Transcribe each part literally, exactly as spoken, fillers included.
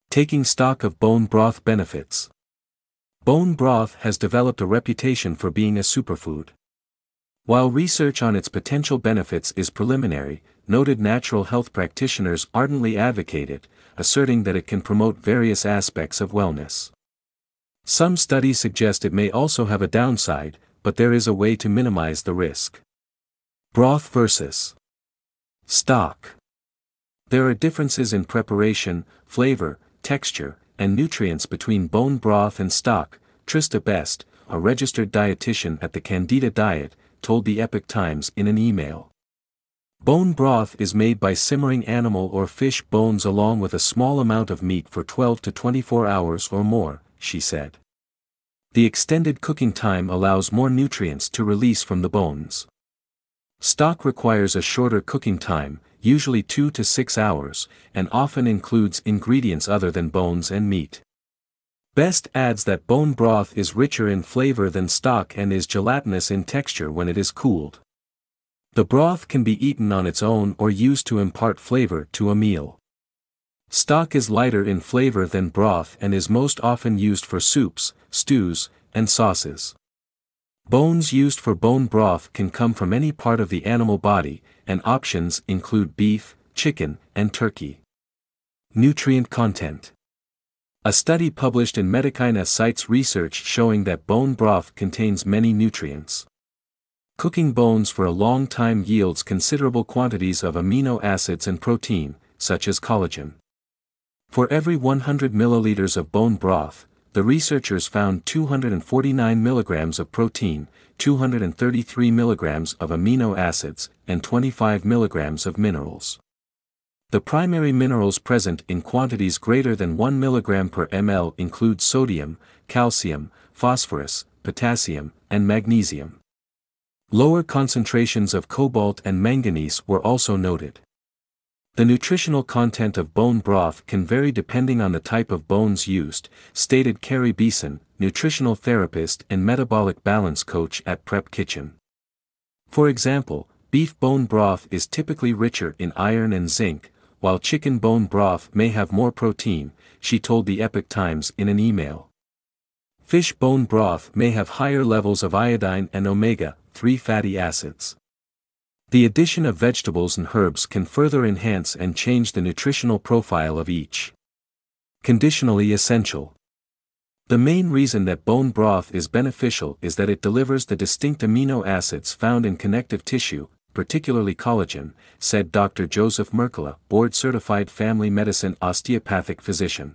Taking stock of bone broth benefits. Bone broth has developed a reputation for being a superfood. While research on its potential benefits is preliminary, noted natural health practitioners ardently advocate it, asserting that it can promote various aspects of wellness. Some studies suggest it may also have a downside, but there is a way to minimize the risk. Broth versus stock. There are differences in preparation, flavor, texture, and nutrients between bone broth and stock, Trista Best, a registered dietitian at the Candida Diet, told the Epoch Times in an email. Bone broth is made by simmering animal or fish bones along with a small amount of meat for twelve to twenty-four hours or more, she said. The extended cooking time allows more nutrients to release from the bones. Stock requires a shorter cooking time, usually two to six hours, and often includes ingredients other than bones and meat. Best adds that bone broth is richer in flavor than stock and is gelatinous in texture when it is cooled. The broth can be eaten on its own or used to impart flavor to a meal. Stock is lighter in flavor than broth and is most often used for soups, stews, and sauces. Bones used for bone broth can come from any part of the animal body, and options include beef, chicken, and turkey. Nutrient content. A study published in Medicina cites research showing that bone broth contains many nutrients. Cooking bones for a long time yields considerable quantities of amino acids and protein, such as collagen. For every one hundred milliliters of bone broth, the researchers found two hundred forty-nine milligrams of protein, two hundred thirty-three milligrams of amino acids, and twenty-five milligrams of minerals. The primary minerals present in quantities greater than one milligram per milliliter include sodium, calcium, phosphorus, potassium, and magnesium. Lower concentrations of cobalt and manganese were also noted. The nutritional content of bone broth can vary depending on the type of bones used, stated Carrie Beeson, nutritional therapist and metabolic balance coach at Prep Kitchen. For example, beef bone broth is typically richer in iron and zinc, while chicken bone broth may have more protein, she told the Epoch Times in an email. Fish bone broth may have higher levels of iodine and omega three fatty acids. The addition of vegetables and herbs can further enhance and change the nutritional profile of each. Conditionally essential. The main reason that bone broth is beneficial is that it delivers the distinct amino acids found in connective tissue, particularly collagen, said Doctor Joseph Mercola, board-certified family medicine osteopathic physician.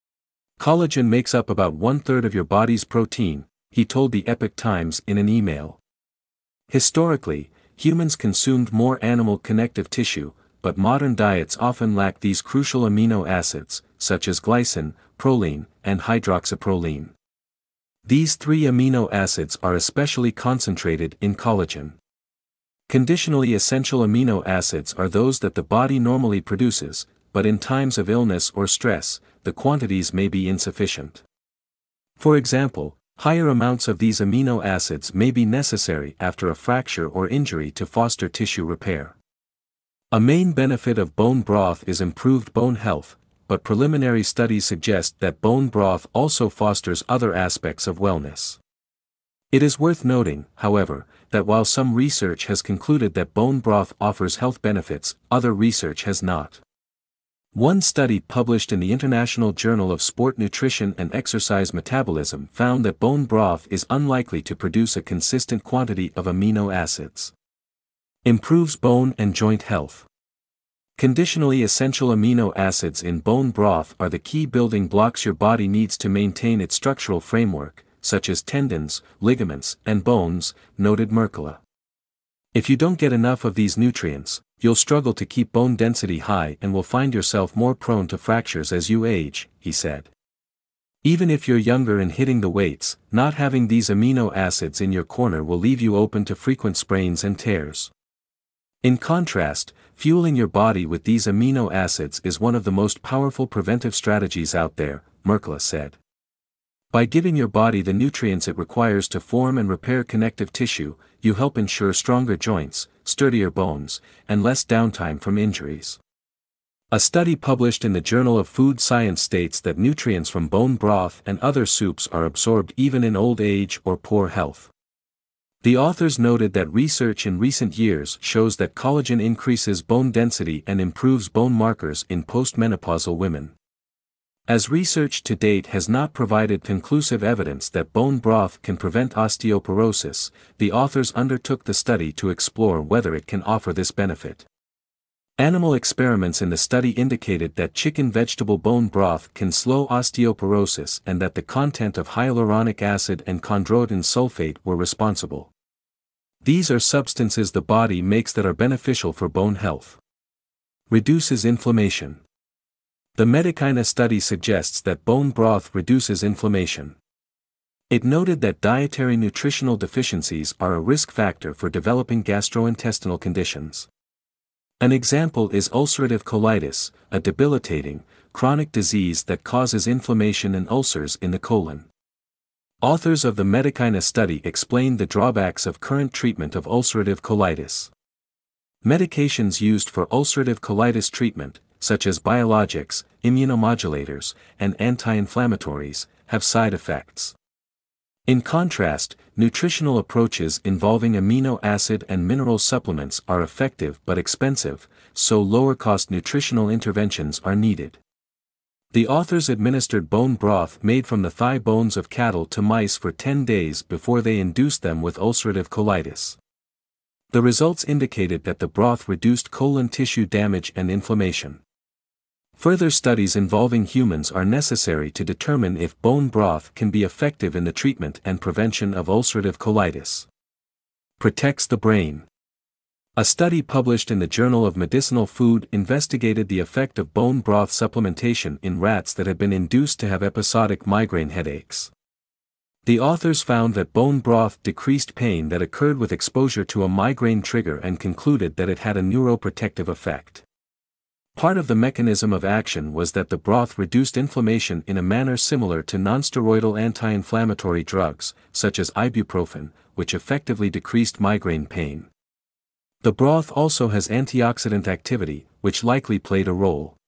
Collagen makes up about one-third of your body's protein, he told the Epoch Times in an email. Historically, humans consumed more animal connective tissue, but modern diets often lack these crucial amino acids, such as glycine, proline, and hydroxyproline. These three amino acids are especially concentrated in collagen. Conditionally essential amino acids are those that the body normally produces, but in times of illness or stress, the quantities may be insufficient. For example, higher amounts of these amino acids may be necessary after a fracture or injury to foster tissue repair. A main benefit of bone broth is improved bone health, but preliminary studies suggest that bone broth also fosters other aspects of wellness. It is worth noting, however, that while some research has concluded that bone broth offers health benefits, other research has not. One study published in the International Journal of Sport Nutrition and Exercise Metabolism found that bone broth is unlikely to produce a consistent quantity of amino acids. Improves bone and joint health. Conditionally essential amino acids in bone broth are the key building blocks your body needs to maintain its structural framework, such as tendons, ligaments, and bones, noted Mercola. If you don't get enough of these nutrients, you'll struggle to keep bone density high and will find yourself more prone to fractures as you age, he said. Even if you're younger and hitting the weights, not having these amino acids in your corner will leave you open to frequent sprains and tears. In contrast, fueling your body with these amino acids is one of the most powerful preventive strategies out there, Mercola said. By giving your body the nutrients it requires to form and repair connective tissue, you help ensure stronger joints, sturdier bones, and less downtime from injuries. A study published in the Journal of Food Science states that nutrients from bone broth and other soups are absorbed even in old age or poor health. The authors noted that research in recent years shows that collagen increases bone density and improves bone markers in postmenopausal women. As research to date has not provided conclusive evidence that bone broth can prevent osteoporosis, the authors undertook the study to explore whether it can offer this benefit. Animal experiments in the study indicated that chicken vegetable bone broth can slow osteoporosis and that the content of hyaluronic acid and chondroitin sulfate were responsible. These are substances the body makes that are beneficial for bone health. Reduces inflammation. The Medicina study suggests that bone broth reduces inflammation. It noted that dietary nutritional deficiencies are a risk factor for developing gastrointestinal conditions. An example is ulcerative colitis, a debilitating, chronic disease that causes inflammation and ulcers in the colon. Authors of the Medicina study explained the drawbacks of current treatment of ulcerative colitis. Medications used for ulcerative colitis treatment, such as biologics, immunomodulators, and anti-inflammatories, have side effects. In contrast, nutritional approaches involving amino acid and mineral supplements are effective but expensive, so lower-cost nutritional interventions are needed. The authors administered bone broth made from the thigh bones of cattle to mice for ten days before they induced them with ulcerative colitis. The results indicated that the broth reduced colon tissue damage and inflammation. Further studies involving humans are necessary to determine if bone broth can be effective in the treatment and prevention of ulcerative colitis. Protects the brain. A study published in the Journal of Medicinal Food investigated the effect of bone broth supplementation in rats that had been induced to have episodic migraine headaches. The authors found that bone broth decreased pain that occurred with exposure to a migraine trigger and concluded that it had a neuroprotective effect. Part of the mechanism of action was that the broth reduced inflammation in a manner similar to nonsteroidal anti-inflammatory drugs, such as ibuprofen, which effectively decreased migraine pain. The broth also has antioxidant activity, which likely played a role.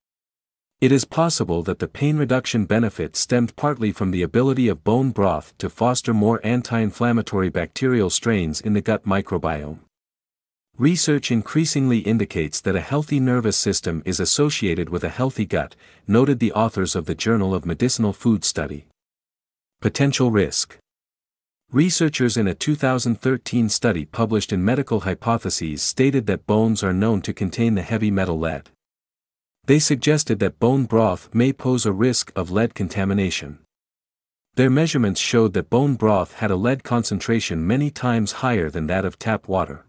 It is possible that the pain reduction benefit stemmed partly from the ability of bone broth to foster more anti-inflammatory bacterial strains in the gut microbiome. Research increasingly indicates that a healthy nervous system is associated with a healthy gut, noted the authors of the Journal of Medicinal Food study. Potential risk. Researchers in a two thousand thirteen study published in Medical Hypotheses stated that bones are known to contain the heavy metal lead. They suggested that bone broth may pose a risk of lead contamination. Their measurements showed that bone broth had a lead concentration many times higher than that of tap water.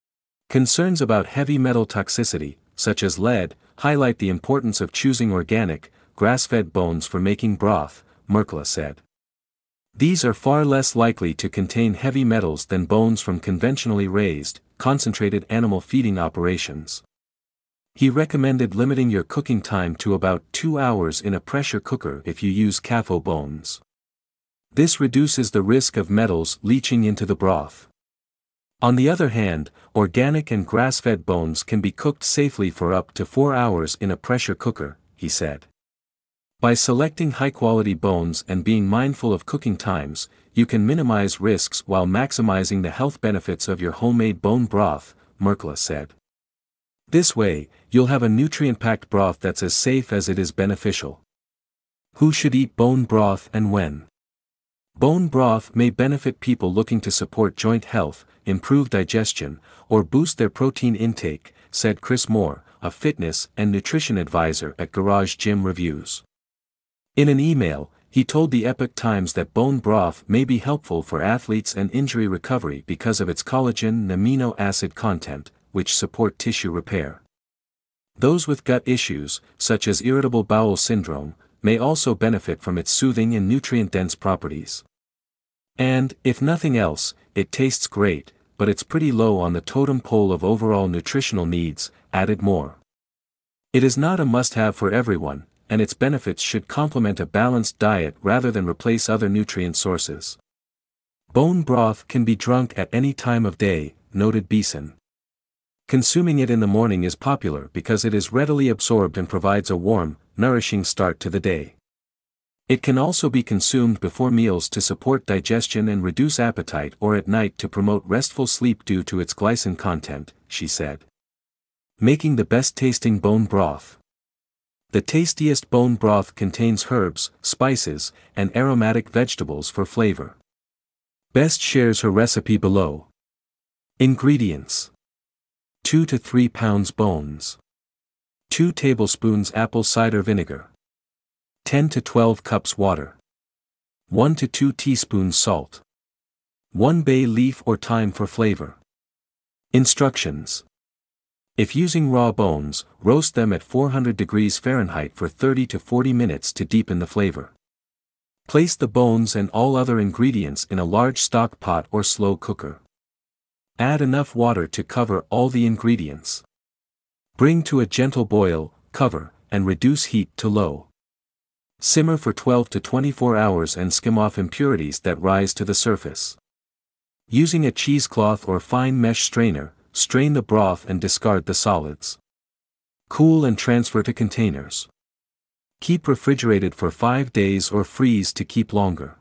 Concerns about heavy metal toxicity, such as lead, highlight the importance of choosing organic, grass-fed bones for making broth, Merkla said. These are far less likely to contain heavy metals than bones from conventionally raised, concentrated animal feeding operations. He recommended limiting your cooking time to about two hours in a pressure cooker if you use C A F O bones. This reduces the risk of metals leaching into the broth. On the other hand, organic and grass-fed bones can be cooked safely for up to four hours in a pressure cooker, he said. By selecting high-quality bones and being mindful of cooking times, you can minimize risks while maximizing the health benefits of your homemade bone broth, Merkla said. This way, you'll have a nutrient-packed broth that's as safe as it is beneficial. Who should eat bone broth and when? Bone broth may benefit people looking to support joint health, improve digestion, or boost their protein intake, said Chris Moore, a fitness and nutrition advisor at Garage Gym Reviews. In an email, he told the Epoch Times that bone broth may be helpful for athletes and injury recovery because of its collagen and amino acid content, which support tissue repair. Those with gut issues, such as irritable bowel syndrome, may also benefit from its soothing and nutrient-dense properties. And, if nothing else, it tastes great, but it's pretty low on the totem pole of overall nutritional needs, added Moore. It is not a must-have for everyone, and its benefits should complement a balanced diet rather than replace other nutrient sources. Bone broth can be drunk at any time of day, noted Beeson. Consuming it in the morning is popular because it is readily absorbed and provides a warm, nourishing start to the day. It can also be consumed before meals to support digestion and reduce appetite or at night to promote restful sleep due to its glycine content, she said. Making the best tasting bone broth. The tastiest bone broth contains herbs, spices, and aromatic vegetables for flavor. Best shares her recipe below. Ingredients: two to three pounds bones. two tablespoons apple cider vinegar. ten to twelve cups water. one to two teaspoons salt. one bay leaf or thyme for flavor. Instructions: if using raw bones, roast them at four hundred degrees Fahrenheit for thirty to forty minutes to deepen the flavor. Place the bones and all other ingredients in a large stock pot or slow cooker. Add enough water to cover all the ingredients. Bring to a gentle boil, cover, and reduce heat to low. Simmer for twelve to twenty-four hours and skim off impurities that rise to the surface. Using a cheesecloth or fine mesh strainer, strain the broth and discard the solids. Cool and transfer to containers. Keep refrigerated for five days or freeze to keep longer.